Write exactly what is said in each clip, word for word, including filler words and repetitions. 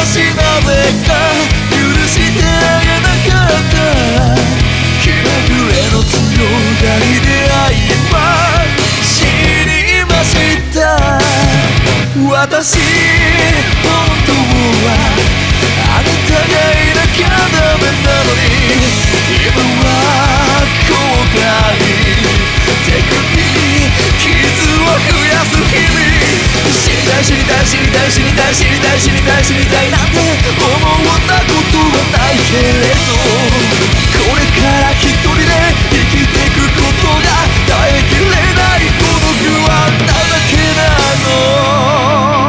しなぜか許してあげなかった気まぐれの強がりで愛は知りました。私本当はあなたがいなきゃダメなのに今は後悔手首に傷を増やす日々知りたい知りたい知りたい知りたい知りたい知りたい知りたいなんて思ったことはないけれどこれから一人で生きてくことが耐えきれない孤独はあんただけなの。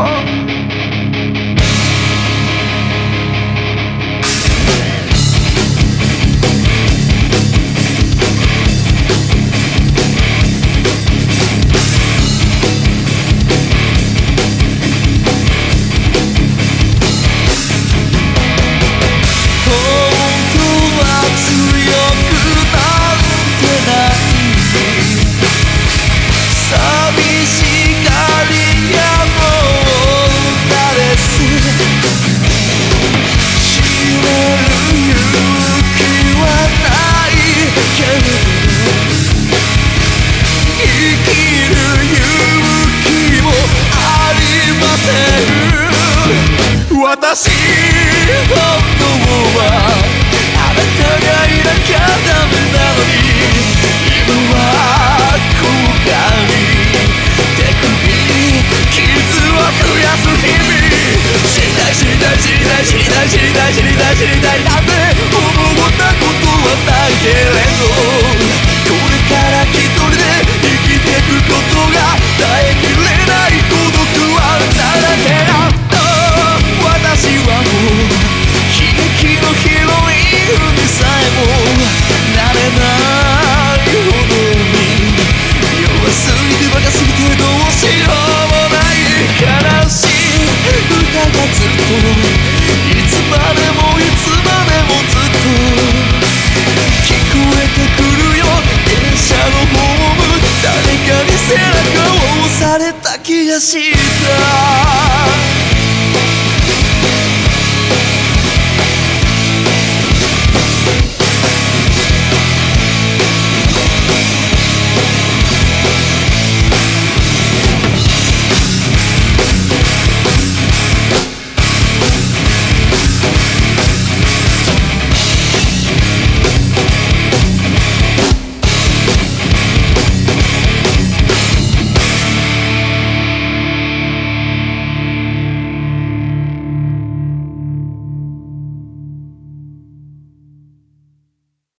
私本当はあなたがいなきゃダメなのに今は後悔手首に傷を増やす日々知りたい知りたい知りたい知りたい知りたい知りたい知りたいなんて思ったことはないけれどこれから一人で生きてくことが耐えきれない孤独はあなただけだ。私はもう悲劇のヒロインにさえもなれないほどに弱すぎてバカすぎてどうしようもない悲しい歌がずっといつまでもいつまでもずっと聞こえてくるよ電車のホーム誰かに背中を押された気がした。